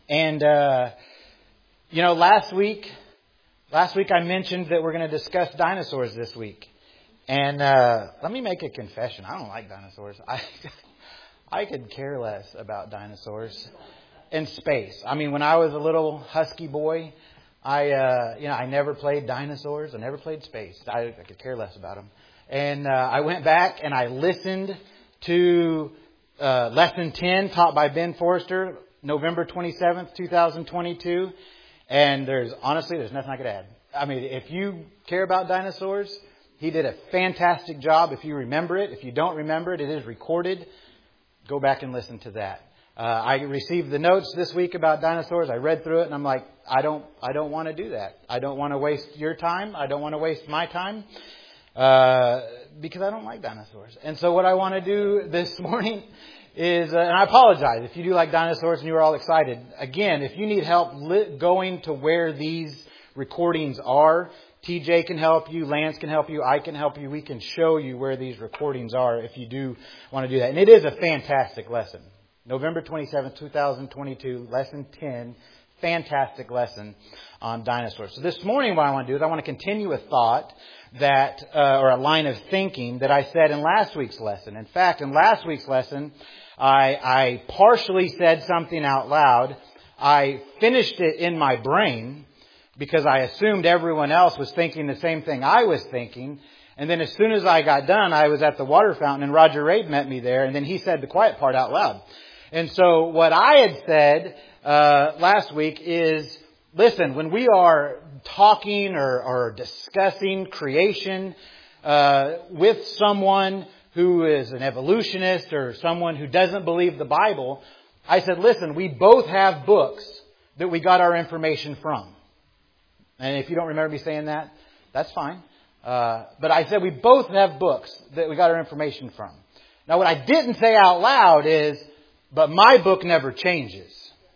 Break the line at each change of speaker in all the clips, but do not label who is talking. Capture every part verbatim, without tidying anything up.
And, uh, you know, last week, last week I mentioned that we're going to discuss dinosaurs this week. And uh, let me make a confession. I don't like dinosaurs. I I could care less about dinosaurs and space. I mean, when I was a little husky boy, I uh, you know I never played dinosaurs. I never played space. I, I could care less about them. And uh, I went back and I listened to uh, lesson ten taught by Ben Forrester, November twenty-seventh, twenty twenty-two. And there's honestly, there's nothing I could add. I mean, if you care about dinosaurs, he did a fantastic job. If you remember it, if you don't remember it, it is recorded. Go back and listen to that. Uh, I received the notes this week about dinosaurs. I read through it and I'm like, I don't, I don't want to do that. I don't want to waste your time. I don't want to waste my time. Uh, because I don't like dinosaurs. And so what I want to do this morning is, uh, and I apologize if you do like dinosaurs and you are all excited. Again, if you need help li- going to where these recordings are, T J can help you, Lance can help you, I can help you. We can show you where these recordings are if you do want to do that. And it is a fantastic lesson. November twenty-seventh, twenty twenty-two, lesson ten, fantastic lesson on dinosaurs. So this morning what I want to do is I want to continue a thought that, uh, or a line of thinking that I said in last week's lesson. In fact, in last week's lesson, I, I partially said something out loud. I finished it in my brain because I assumed everyone else was thinking the same thing I was thinking. And then as soon as I got done, I was at the water fountain and Roger Rabe met me there. And then he said the quiet part out loud. And so what I had said uh, last week is, listen, when we are talking or, or discussing creation uh, with someone who is an evolutionist or someone who doesn't believe the Bible, I said, listen, we both have books that we got our information from. And if you don't remember me saying that, that's fine. Uh, but I said we both have books that we got our information from. Now, what I didn't say out loud is, but my book never changes.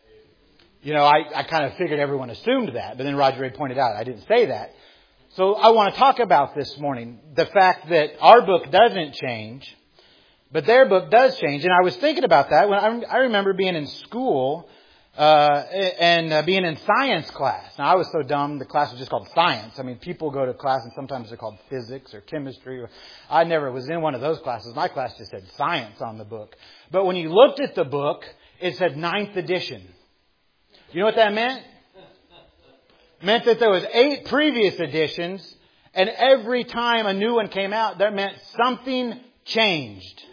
You know, I, I kind of figured everyone assumed that. But then Roger Ray pointed out I didn't say that. So I want to talk about this morning the fact that our book doesn't change, but their book does change. And I was thinking about that when I, I remember being in school uh, and uh, being in science class. Now, I was so dumb, the class was just called science. I mean, people go to class and sometimes they're called physics or chemistry. Or, I never was in one of those classes. My class just said science on the book. But when you looked at the book, it said ninth edition. You know what that meant? It meant that there was eight previous editions, and every time a new one came out, that meant something changed.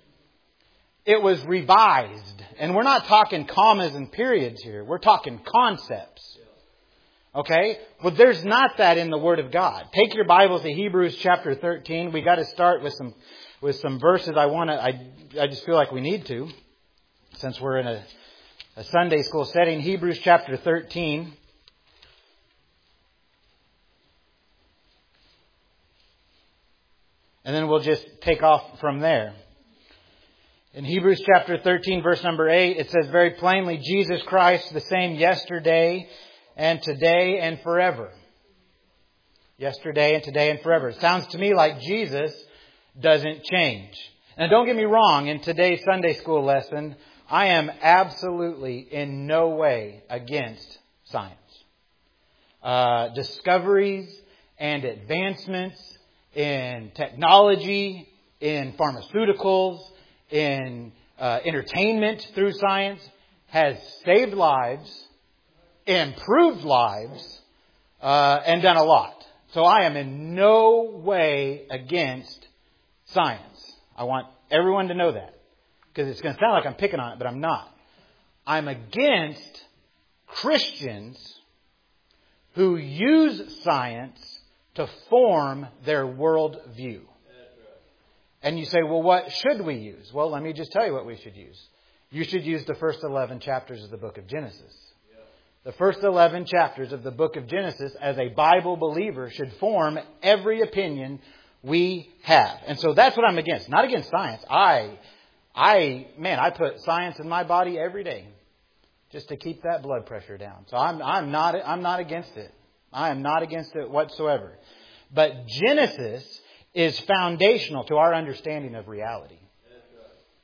It was revised. And we're not talking commas and periods here. We're talking concepts. Okay? Well, there's not that in the Word of God. Take your Bibles to Hebrews chapter thirteen. We got to start with some with some verses. I want to. I I just feel like we need to, since we're in a, a Sunday school setting. Hebrews chapter thirteen. And then we'll just take off from there. In Hebrews chapter thirteen, verse number eight, it says very plainly, Jesus Christ, the same yesterday and today and forever. Yesterday and today and forever. It sounds to me like Jesus doesn't change. Now, don't get me wrong. In today's Sunday school lesson, I am absolutely in no way against science. Uh, discoveries and advancements in technology, in pharmaceuticals, in uh, entertainment through science has saved lives, improved lives, uh, and done a lot. So I am in no way against science. I want everyone to know that. Because it's going to sound like I'm picking on it, but I'm not. I'm against Christians who use science to form their world view. And you say, well, what should we use? Well, let me just tell you what we should use. You should use the first eleven chapters of the book of Genesis. Yeah. The first eleven chapters of the book of Genesis, as a Bible believer, should form every opinion we have. And so that's what I'm against. Not against science. I, I, man, I put science in my body every day just to keep that blood pressure down. So I'm, I'm not, I'm not against it. I am not against it whatsoever. But Genesis is foundational to our understanding of reality.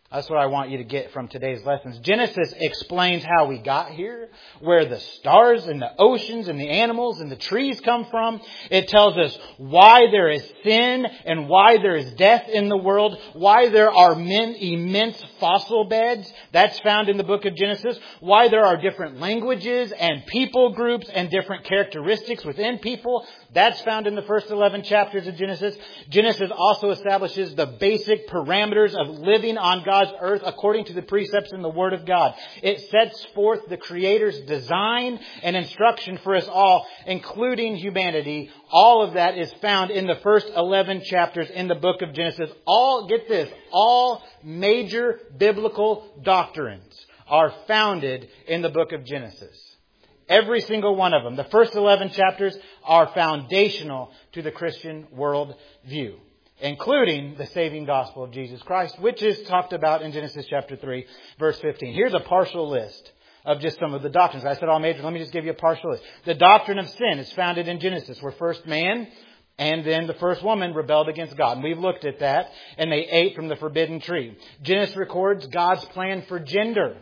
That's what I want you to get from today's lessons. Genesis explains how we got here, where the stars and the oceans and the animals and the trees come from. It tells us why there is sin and why there is death in the world, why there are men, immense fossil beds. That's found in the book of Genesis. Why there are different languages and people groups and different characteristics within people. That's found in the first eleven chapters of Genesis. Genesis also establishes the basic parameters of living on God's earth according to the precepts in the Word of God. It sets forth the Creator's design and instruction for us all, including humanity. All of that is found in the first eleven chapters in the book of Genesis. All, get this, all major biblical doctrines are founded in the book of Genesis. Every single one of them. The first eleven chapters are foundational to the Christian world view, including the saving gospel of Jesus Christ, which is talked about in Genesis chapter three, verse fifteen. Here's a partial list of just some of the doctrines. I said all major. Let me just give you a partial list. The doctrine of sin is founded in Genesis, where first man and then the first woman rebelled against God. And we've looked at that, and they ate from the forbidden tree. Genesis records God's plan for gender.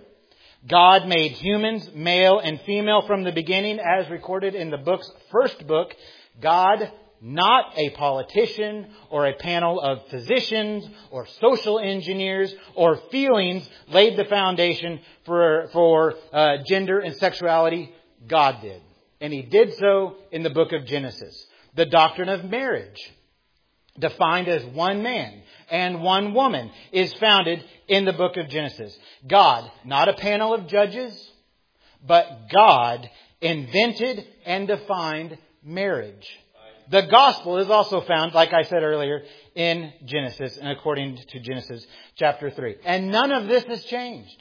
God made humans, male and female from the beginning, as recorded in the book's first book. God, not a politician or a panel of physicians or social engineers or feelings, laid the foundation for, for uh, gender and sexuality. God did. And He did so in the book of Genesis. The doctrine of marriage, defined as one man and one woman, is founded in the book of Genesis. God, not a panel of judges, but God invented and defined marriage. The gospel is also found, like I said earlier, in Genesis and according to Genesis chapter three. And none of this has changed.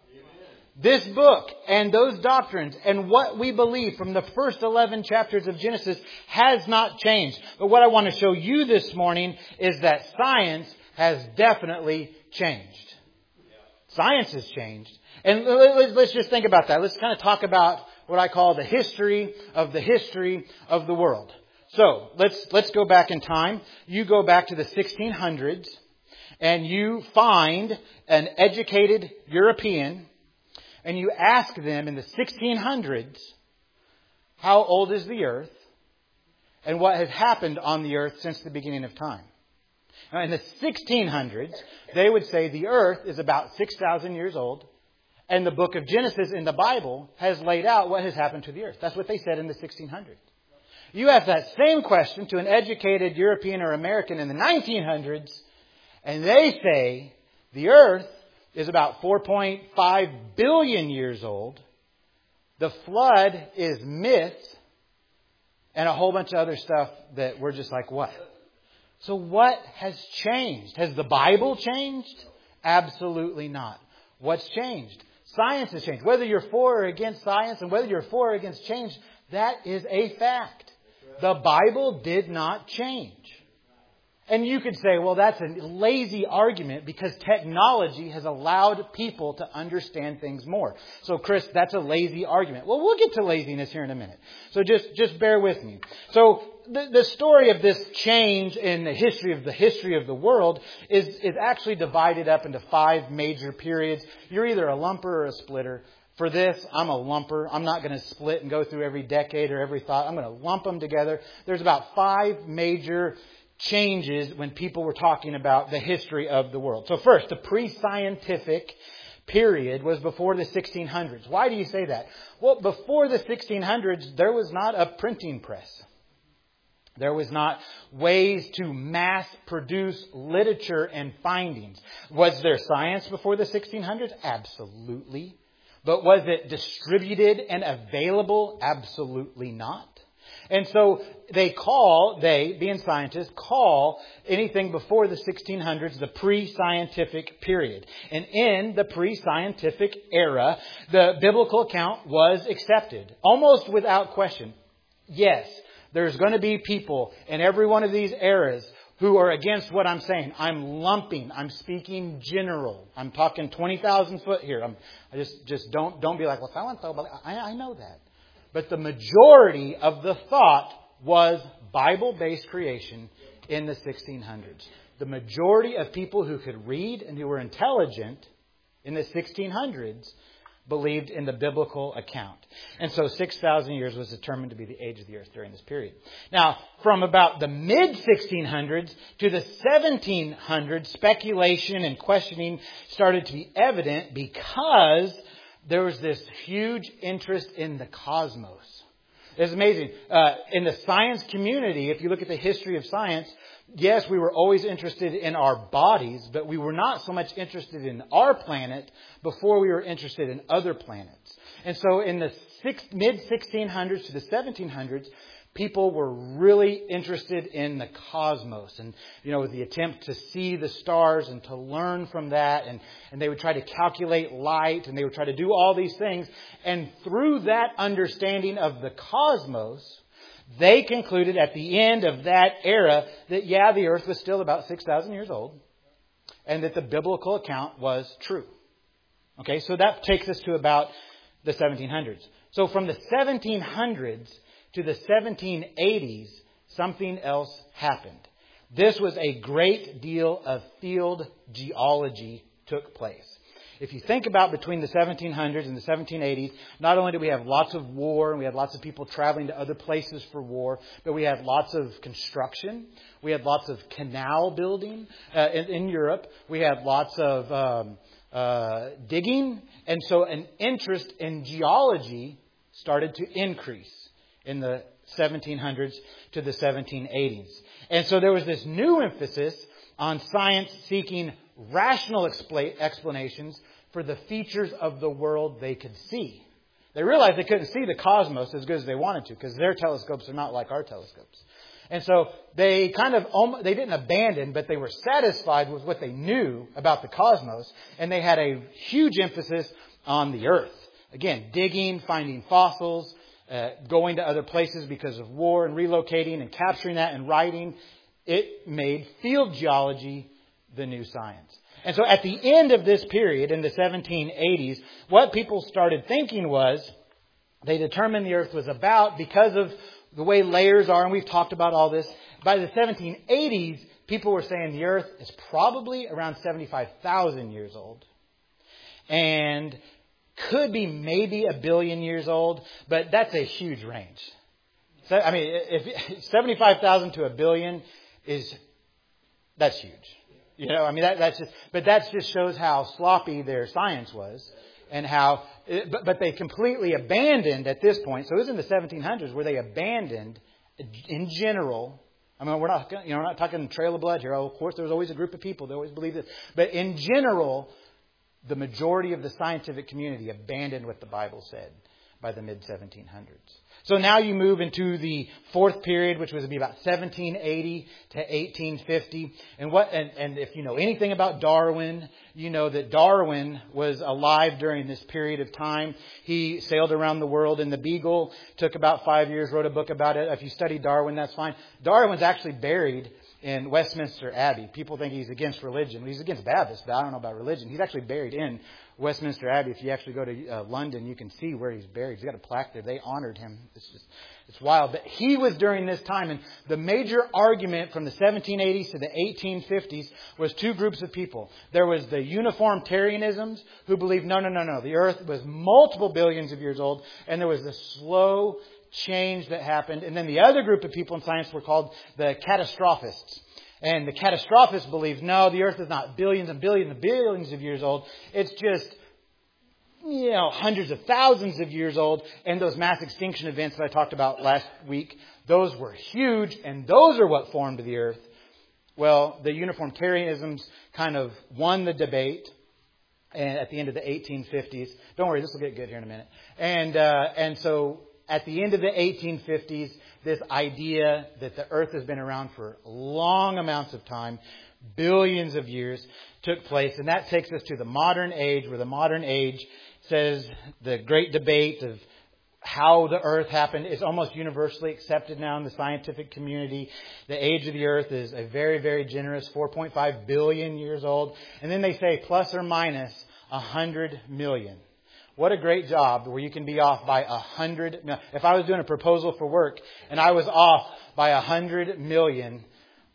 This book and those doctrines and what we believe from the first eleven chapters of Genesis has not changed. But what I want to show you this morning is that science has definitely changed. Science has changed. And let's just think about that. Let's kind of talk about what I call the history of the history of the world. So let's let's go back in time. You go back to the sixteen hundreds and you find an educated European and you ask them in the sixteen hundreds, how old is the earth and what has happened on the earth since the beginning of time? Now, in the sixteen hundreds, they would say the earth is about six thousand years old, and the book of Genesis in the Bible has laid out what has happened to the earth. That's what they said in the sixteen hundreds. You ask that same question to an educated European or American in the nineteen hundreds, and they say the earth is about four point five billion years old. The flood is myth, and a whole bunch of other stuff that we're just like, what? So what has changed? Has the Bible changed? Absolutely not. What's changed? Science has changed. Whether you're for or against science and whether you're for or against change, that is a fact. The Bible did not change. And you could say, well, that's a lazy argument because technology has allowed people to understand things more. So, Chris, that's a lazy argument. Well, we'll get to laziness here in a minute. So just, just bear with me. So the, the story of this change in the history of the history of the world is, is actually divided up into five major periods. You're either a lumper or a splitter. For this, I'm a lumper. I'm not going to split and go through every decade or every thought. I'm going to lump them together. There's about five major changes when people were talking about the history of the world. So first, the pre-scientific period was before the sixteen hundreds. Why do you say that? Well, before the sixteen hundreds, there was not a printing press. There was not ways to mass produce literature and findings. Was there science before the sixteen hundreds? Absolutely. But was it distributed and available? Absolutely not. And so they call, they, being scientists, call anything before the sixteen hundreds the pre-scientific period. And in the pre-scientific era, the biblical account was accepted, almost without question. Yes, there's going to be people in every one of these eras who are against what I'm saying. I'm lumping. I'm speaking general. I'm talking twenty thousand foot here. I'm, I just, just don't, don't be like, well, I want to talk about, I, I know that. But the majority of the thought was Bible-based creation in the sixteen hundreds. the majority of people who could read and who were intelligent in the sixteen hundreds believed in the biblical account. And so six thousand years was determined to be the age of the earth during this period. Now, from about the mid sixteen hundreds to the seventeen hundreds, speculation and questioning started to be evident because there was this huge interest in the cosmos. It's amazing. Uh, in the science community, if you look at the history of science, yes, we were always interested in our bodies, but we were not so much interested in our planet before we were interested in other planets. And so in the six, mid sixteen hundreds to the seventeen hundreds, people were really interested in the cosmos and, you know, the attempt to see the stars and to learn from that. And, and they would try to calculate light and they would try to do all these things. And through that understanding of the cosmos, they concluded at the end of that era that, yeah, the earth was still about six thousand years old and that the biblical account was true. Okay, so that takes us to about the seventeen hundreds. So from the seventeen hundreds to the seventeen eighties, something else happened. This was a great deal of field geology took place. If you think about between the seventeen hundreds and the seventeen eighties, not only did we have lots of war and we had lots of people traveling to other places for war, but we had lots of construction. We had lots of canal building uh, in, in Europe. We had lots of um, uh, digging. And so an interest in geology started to increase in the seventeen hundreds to the seventeen eighties. And so there was this new emphasis on science seeking rational expla- explanations for the features of the world they could see. They realized they couldn't see the cosmos as good as they wanted to because their telescopes are not like our telescopes. And so they kind of, they didn't abandon, but they were satisfied with what they knew about the cosmos. And they had a huge emphasis on the earth. Again, digging, finding fossils, uh, going to other places because of war and relocating and capturing that and writing. It made field geology the new science. And so at the end of this period, in the seventeen eighties, what people started thinking was they determined the earth was about, because of the way layers are, and we've talked about all this, by the seventeen eighties, people were saying the earth is probably around seventy-five thousand years old. And could be maybe a billion years old, but that's a huge range. So, I mean, if seventy-five thousand to a billion is, that's huge. You know, I mean, that, that's just, but that just shows how sloppy their science was and how, but, but they completely abandoned at this point. So it was in the seventeen hundreds where they abandoned in general. I mean, we're not, you know, we're not talking Trail of Blood here. Oh, of course, there was always a group of people that always believed this. But in general, the majority of the scientific community abandoned what the Bible said by the mid seventeen hundreds. So now you move into the fourth period, which was to be about seventeen eighty to eighteen fifty. And what? And, and if you know anything about Darwin, you know that Darwin was alive during this period of time. He sailed around the world in the Beagle, took about five years, wrote a book about it. If you study Darwin, that's fine. Darwin's actually buried in Westminster Abbey. People think he's against religion. He's against Baptists, but I don't know about religion. He's actually buried in Westminster Abbey. If you actually go to uh, London, you can see where he's buried. He's got a plaque there. They honored him. It's just, it's wild. But he was during this time. And the major argument from the seventeen eighties to the eighteen fifties was two groups of people. There was the uniformitarianisms who believed, no, no, no, no. The earth was multiple billions of years old. And there was this slow change that happened. And then the other group of people in science were called the catastrophists. And the catastrophists believed, no, the earth is not billions and billions and billions of years old. It's just, you know, hundreds of thousands of years old. And those mass extinction events that I talked about last week, those were huge. And those are what formed the earth. Well, the uniformitarianisms kind of won the debate. And at the end of the eighteen fifties, don't worry, this will get good here in a minute. And, uh, and so at the end of the eighteen fifties, this idea that the earth has been around for long amounts of time, billions of years, took place. And that takes us to the modern age, where the modern age says the great debate of how the earth happened is almost universally accepted now in the scientific community. The age of the earth is a very, very generous four point five billion years old. And then they say plus or minus one hundred million. What a great job where you can be off by a hundred. If I was doing a proposal for work and I was off by a hundred million,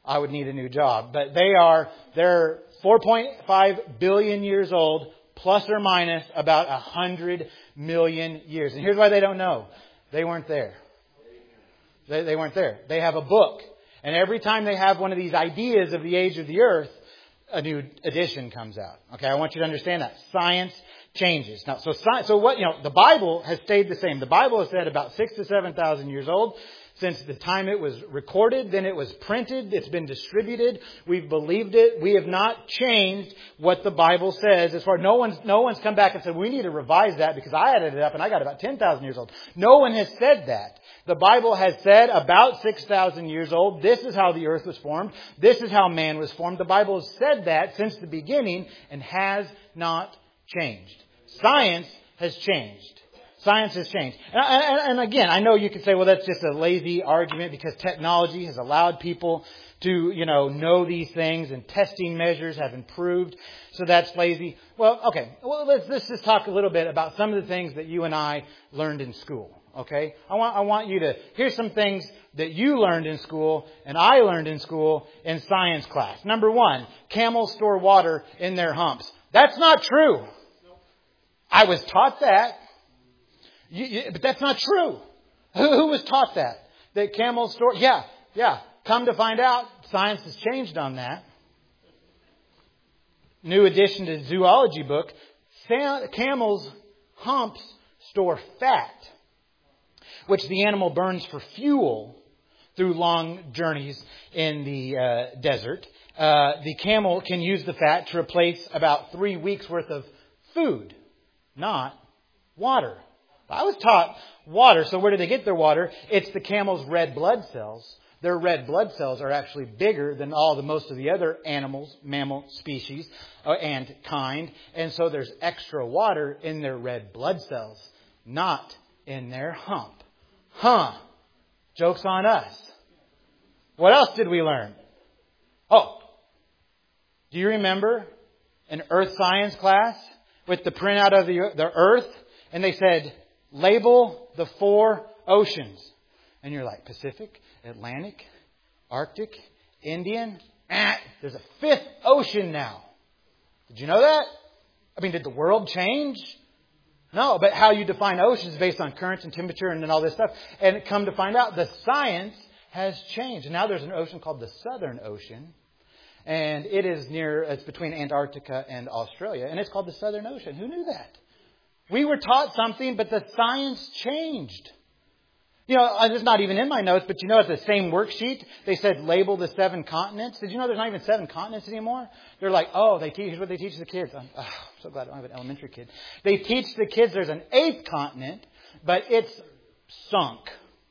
I would need a new job. But they are, they're four point five billion years old, plus or minus about one hundred million years. And here's why they don't know. They weren't there. They, they weren't there. They have a book. And every time they have one of these ideas of the age of the earth, a new edition comes out. Okay, I want you to understand that. Science changes. Now, so, so what, you know, the Bible has stayed the same. The Bible has said about six to seven thousand years old. Since the time it was recorded, then it was printed, it's been distributed, we've believed it. We have not changed what the Bible says. As far no one's no one's come back and said, we need to revise that because I added it up and I got about ten thousand years old. No one has said that. The Bible has said about six thousand years old, this is how the earth was formed, this is how man was formed. The Bible has said that since the beginning and has not changed. Science has changed. Science has changed. And, and, and again, I know you could say, well, that's just a lazy argument because technology has allowed people to, you know, know these things and testing measures have improved. So that's lazy. Well, okay. Well, let's, let's just talk a little bit about some of the things that you and I learned in school. Okay. I want, I want you to, here's some things that you learned in school and I learned in school in science class. Number one, camels store water in their humps. That's not true. I was taught that. You, you, but that's not true. Who, who was taught that? That camels store... Yeah, yeah. Come to find out, science has changed on that. New addition to the zoology book. Camels' humps store fat, which the animal burns for fuel through long journeys in the uh, desert. Uh, the camel can use the fat to replace about three weeks' worth of food, not water. I was taught water, so where do they get their water? It's the camel's red blood cells. Their red blood cells are actually bigger than all the most of the other animals, mammal species uh, and kind. And so there's extra water in their red blood cells, not in their hump. Huh. Joke's on us. What else did we learn? Oh, do you remember an earth science class with the printout of the, the earth? And they said, label the four oceans. And you're like, Pacific, Atlantic, Arctic, Indian. Ah, there's a fifth ocean now. Did you know that? I mean, did the world change? No, but how you define oceans is based on currents and temperature and all this stuff. And come to find out, the science has changed. And now there's an ocean called the Southern Ocean. And it is near, it's between Antarctica and Australia. And it's called the Southern Ocean. Who knew that? We were taught something, but the science changed. You know, it's not even in my notes, but you know, at the same worksheet, they said label the seven continents. Did you know there's not even seven continents anymore? They're like, oh, they teach, here's what they teach the kids. I'm oh, so glad I don't have an elementary kid. They teach the kids there's an eighth continent, but it's sunk.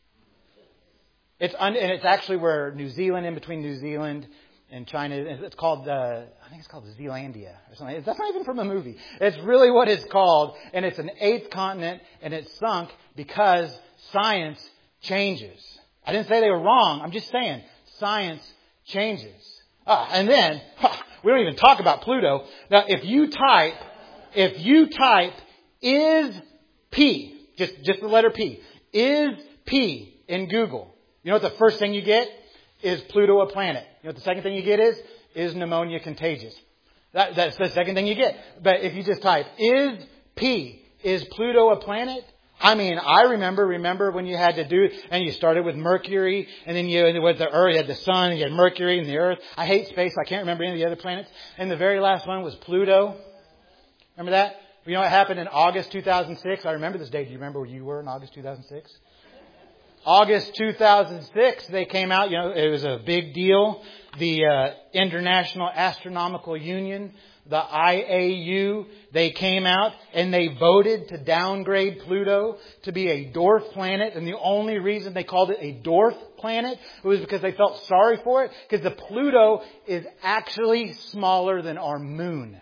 It's un, and it's actually where New Zealand, in between New Zealand and China, it's called, uh, I think it's called Zealandia or something. That's not even from a movie. It's really what it's called. And it's an eighth continent and it's sunk because science changes. I didn't say they were wrong. I'm just saying science changes. Ah, and then, huh, we don't even talk about Pluto. Now, if you type, if you type is P, just, just the letter P, is P in Google, you know what the first thing you get? Is Pluto a planet? You know what the second thing you get is? Is pneumonia contagious? That, that's the second thing you get. But if you just type, is P, is Pluto a planet? I mean, I remember, remember when you had to do, and you started with Mercury, and then you, with the Earth, you had the Sun, and you had Mercury and the Earth. I hate space, I can't remember any of the other planets. And the very last one was Pluto. Remember that? You know what happened in August two thousand six? I remember this day. Do you remember where you were in August two thousand six? August two thousand six, they came out, you know, it was a big deal. The uh, International Astronomical Union, the I A U, they came out and they voted to downgrade Pluto to be a dwarf planet. And the only reason they called it a dwarf planet was because they felt sorry for it, because the Pluto is actually smaller than our moon.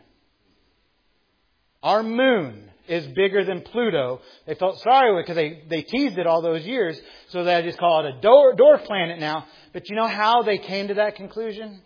Our moon is bigger than Pluto. They felt sorry with it because they, they teased it all those years. So they just call it a dwarf, dwarf planet now. But you know how they came to that conclusion?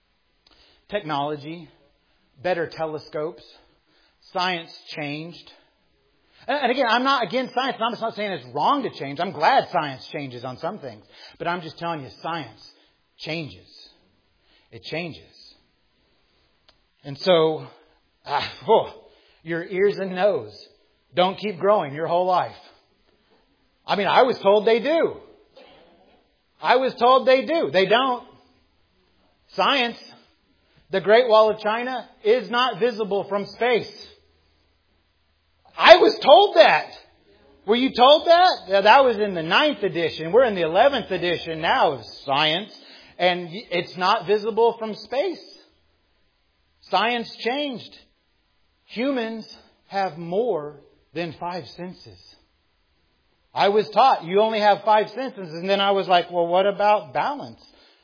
Technology, better telescopes, science changed. And, and again, I'm not against science. I'm just not saying it's wrong to change. I'm glad science changes on some things. But I'm just telling you, science changes. It changes. And so, ah, oh, your ears and nose don't keep growing your whole life. I mean, I was told they do. I was told they do. They don't. Science, the Great Wall of China, is not visible from space. I was told that. Were you told that? Yeah, that was in the ninth edition. We're in the eleventh edition now of science. And it's not visible from space. Science changed. Humans have more than five senses. I was taught you only have five senses. And then I was like, well, what about balance?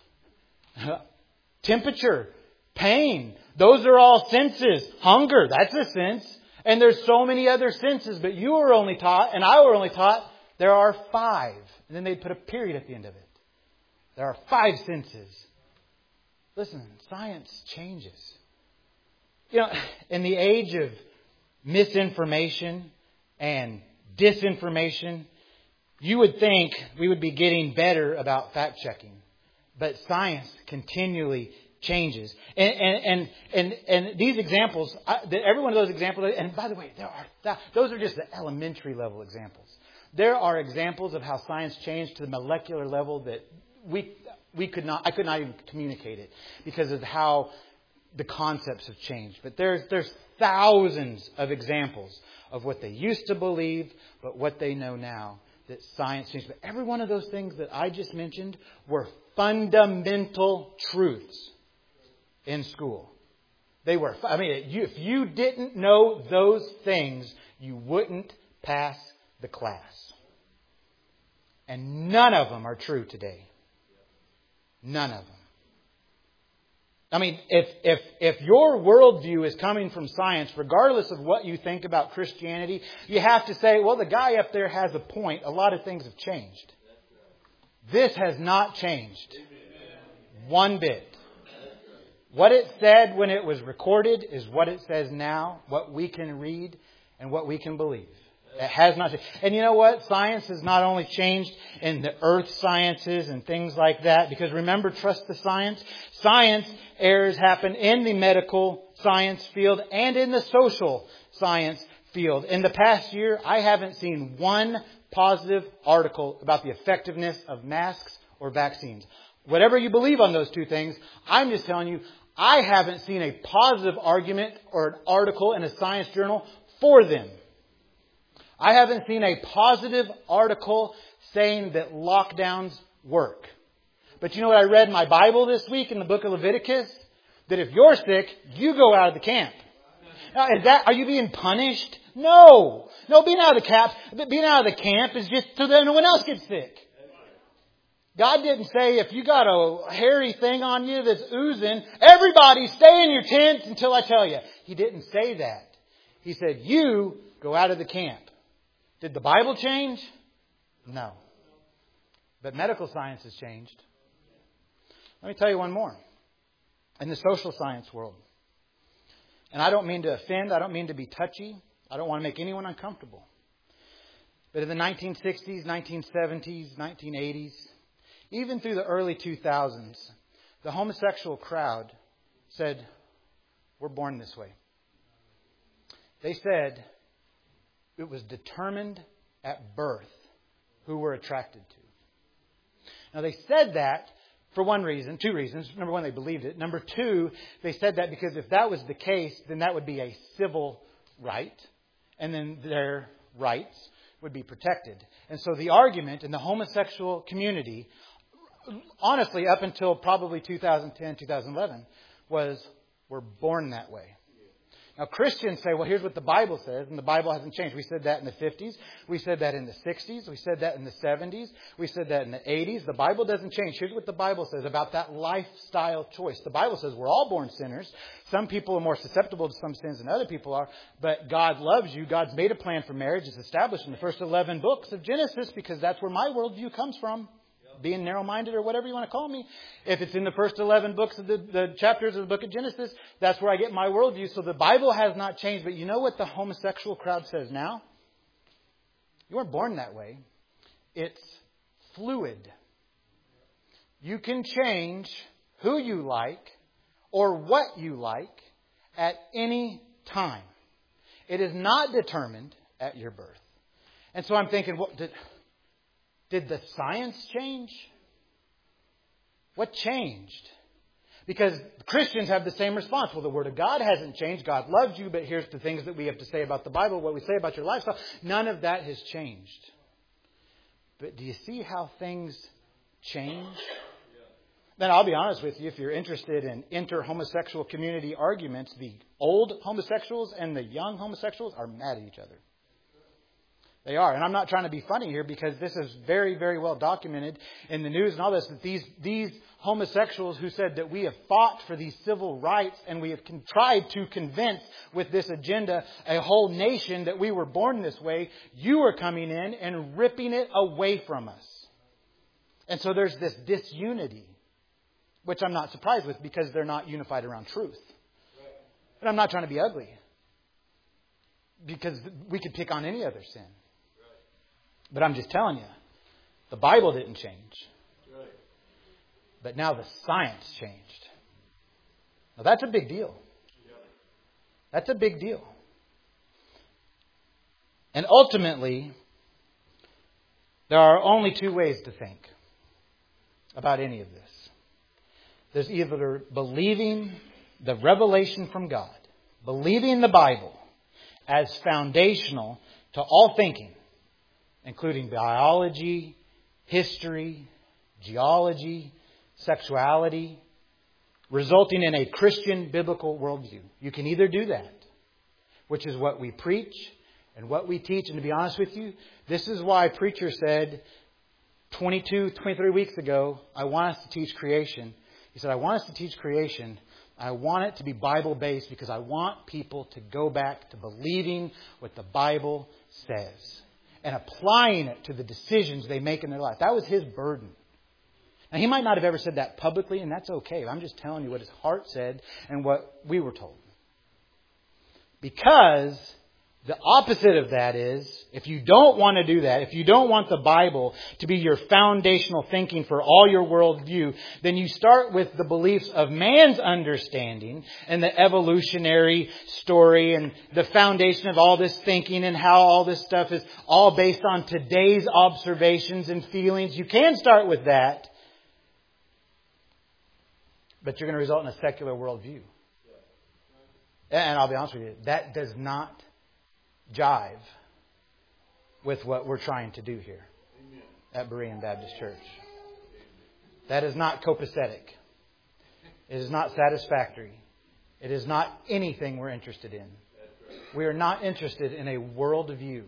Temperature, pain, those are all senses. Hunger, that's a sense. And there's so many other senses. But you were only taught, and I were only taught, there are five. And then they'd put a period at the end of it. There are five senses. Listen, science changes. You know, in the age of misinformation and disinformation, you would think we would be getting better about fact checking. But science continually changes. And and and and, and these examples, I, every one of those examples, and by the way, there are those are just the elementary level examples. There are examples of how science changed to the molecular level that we we could not I could not even communicate it because of how the concepts have changed. But there's there's thousands of examples of what they used to believe, but what they know now that science changed. But every one of those things that I just mentioned were fundamental truths in school. They were. I mean, if you didn't know those things, you wouldn't pass the class. And none of them are true today. None of them. I mean, if if if your worldview is coming from science, regardless of what you think about Christianity, you have to say, well, the guy up there has a point. A lot of things have changed. This has not changed one bit. What it said when it was recorded is what it says now, what we can read and what we can believe. It has not changed. And you know what? Science has not only changed in the earth sciences and things like that, because remember, trust the science. Science errors happen in the medical science field and in the social science field. In the past year, I haven't seen one positive article about the effectiveness of masks or vaccines. Whatever you believe on those two things, I'm just telling you, I haven't seen a positive argument or an article in a science journal for them. I haven't seen a positive article saying that lockdowns work. But you know what I read in my Bible this week in the book of Leviticus? That if you're sick, you go out of the camp. Now, is that, are you being punished? No. No, being out of the camp, being out of the camp is just so that no one else gets sick. God didn't say if you got a hairy thing on you that's oozing, everybody stay in your tent until I tell you. He didn't say that. He said, you go out of the camp. Did the Bible change? No. But medical science has changed. Let me tell you one more. In the social science world. And I don't mean to offend. I don't mean to be touchy. I don't want to make anyone uncomfortable. But in the nineteen sixties, nineteen seventies, nineteen eighties, even through the early two thousands, the homosexual crowd said, we're born this way. They said it was determined at birth who we're attracted to. Now, they said that for one reason, two reasons. Number one, they believed it. Number two, they said that because if that was the case, then that would be a civil right. And then their rights would be protected. And so the argument in the homosexual community, honestly, up until probably two thousand ten, two thousand eleven, was we're born that way. Now, Christians say, well, here's what the Bible says, and the Bible hasn't changed. We said that in the fifties. We said that in the sixties. We said that in the seventies. We said that in the eighties. The Bible doesn't change. Here's what the Bible says about that lifestyle choice. The Bible says we're all born sinners. Some people are more susceptible to some sins than other people are, but God loves you. God's made a plan for marriage. It's established in the first eleven books of Genesis because that's where my worldview comes from. Being narrow-minded or whatever you want to call me. If it's in the first eleven books of the, the chapters of the book of Genesis, that's where I get my worldview. So the Bible has not changed. But you know what the homosexual crowd says now? You weren't born that way. It's fluid. You can change who you like or what you like at any time. It is not determined at your birth. And so I'm thinking, what did, did the science change? What changed? Because Christians have the same response. Well, the Word of God hasn't changed. God loves you, but here's the things that we have to say about the Bible, what we say about your lifestyle. None of that has changed. But do you see how things change? Then I'll be honest with you, if you're interested in inter-homosexual community arguments, the old homosexuals and the young homosexuals are mad at each other. They are. And I'm not trying to be funny here because this is very, very well documented in the news and all this, that these, these homosexuals who said that we have fought for these civil rights and we have con- tried to convince with this agenda a whole nation that we were born this way, you are coming in and ripping it away from us. And so there's this disunity, which I'm not surprised with because they're not unified around truth. And I'm not trying to be ugly because we could pick on any other sin. But I'm just telling you, the Bible didn't change. But now the science changed. Now that's a big deal. That's a big deal. And ultimately, there are only two ways to think about any of this. There's either believing the revelation from God, believing the Bible as foundational to all thinking, including biology, history, geology, sexuality, resulting in a Christian biblical worldview. You can either do that, which is what we preach and what we teach. And to be honest with you, this is why a preacher said twenty-two, twenty-three weeks ago, I want us to teach creation. He said, I want us to teach creation. I want it to be Bible-based because I want people to go back to believing what the Bible says and applying it to the decisions they make in their life. That was his burden. Now, he might not have ever said that publicly, and that's okay. I'm just telling you what his heart said and what we were told. Because the opposite of that is, if you don't want to do that, if you don't want the Bible to be your foundational thinking for all your worldview, then you start with the beliefs of man's understanding and the evolutionary story and the foundation of all this thinking and how all this stuff is all based on today's observations and feelings. You can start with that, but you're going to result in a secular worldview. And I'll be honest with you, that does not jive with what we're trying to do here at Berean Baptist Church. That is not copacetic. It is not satisfactory. It is not anything we're interested in. We are not interested in a worldview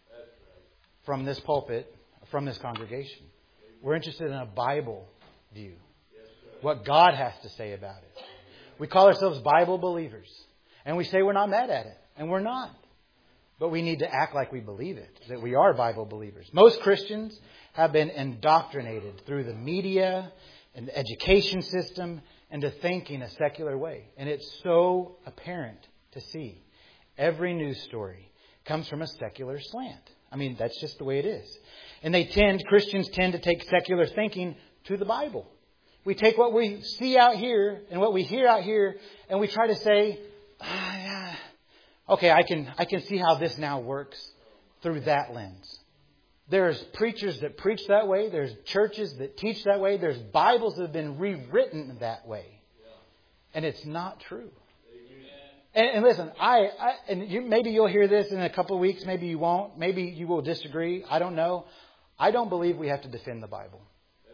from this pulpit, from this congregation. We're interested in a Bible view. What God has to say about it. We call ourselves Bible believers. And we say we're not mad at it. And we're not. But we need to act like we believe it, that we are Bible believers. Most Christians have been indoctrinated through the media and the education system into thinking a secular way. And it's so apparent to see. Every news story comes from a secular slant. I mean, that's just the way it is. And they tend, Christians tend to take secular thinking to the Bible. We take what we see out here and what we hear out here and we try to say, ah, yeah, okay, I can I can see how this now works through that lens. There's preachers that preach that way. There's churches that teach that way. There's Bibles that have been rewritten that way. And it's not true. And, and listen, I, I and you, maybe you'll hear this in a couple of weeks. Maybe you won't. Maybe you will disagree. I don't know. I don't believe we have to defend the Bible.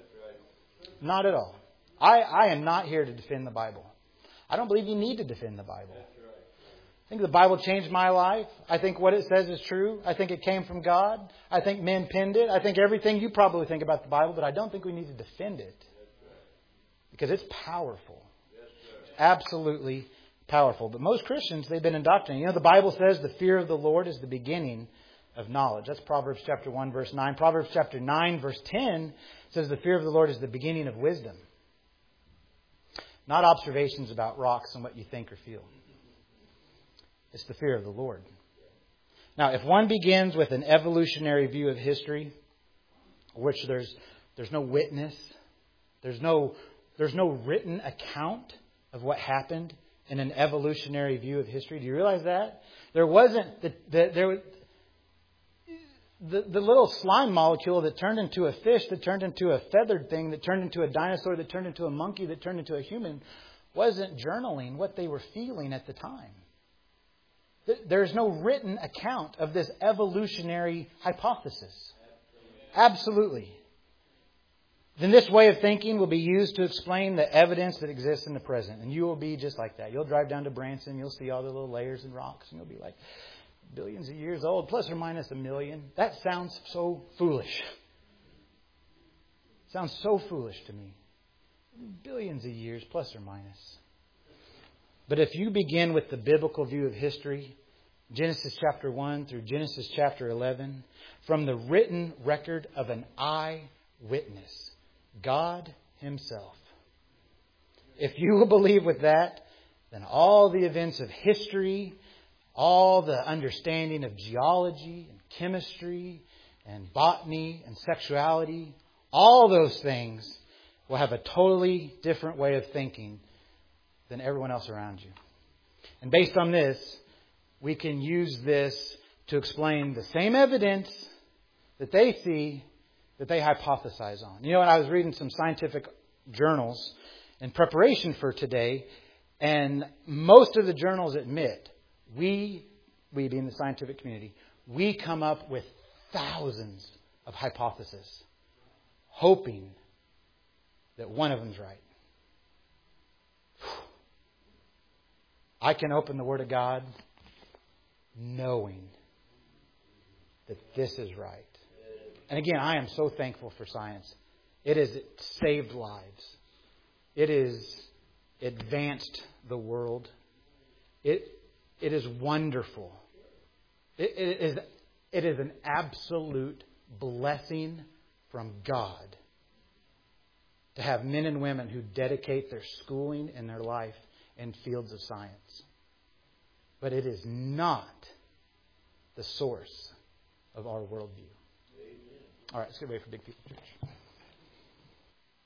Not at all. I, I am not here to defend the Bible. I don't believe you need to defend the Bible. I think the Bible changed my life. I think what it says is true. I think it came from God. I think men penned it. I think everything you probably think about the Bible, but I don't think we need to defend it. Because it's powerful. It's absolutely powerful. But most Christians, they've been indoctrinated. You know, the Bible says the fear of the Lord is the beginning of knowledge. That's Proverbs chapter one, verse nine. Proverbs chapter nine, verse ten says the fear of the Lord is the beginning of wisdom. Not observations about rocks and what you think or feel. It's the fear of the Lord. Now, if one begins with an evolutionary view of history, which there's there's no witness, there's no there's no written account of what happened in an evolutionary view of history. Do you realize that? There wasn't the, the there was the, the little slime molecule that turned into a fish, that turned into a feathered thing, that turned into a dinosaur, that turned into a monkey, that turned into a human, wasn't journaling what they were feeling at the time. There's no written account of this evolutionary hypothesis. Absolutely. Then this way of thinking will be used to explain the evidence that exists in the present. And you will be just like that. You'll drive down to Branson, you'll see all the little layers and rocks, and you'll be like, billions of years old, plus or minus a million. That sounds so foolish. Sounds so foolish to me. Billions of years, plus or minus. But if you begin with the biblical view of history, Genesis chapter one through Genesis chapter eleven, from the written record of an eyewitness, God Himself. If you will believe with that, then all the events of history, all the understanding of geology and chemistry and botany and sexuality, all those things will have a totally different way of thinking than everyone else around you. And based on this, we can use this to explain the same evidence that they see, that they hypothesize on. You know, when I was reading some scientific journals in preparation for today, and most of the journals admit, we, we being the scientific community, we come up with thousands of hypotheses, hoping that one of them's right. I can open the Word of God knowing that this is right. And again, I am so thankful for science. It has saved lives. It has advanced the world. It it is wonderful. It, it is it is an absolute blessing from God to have men and women who dedicate their schooling and their life in fields of science. But it is not the source of our worldview. All right, let's get ready for Big People Church.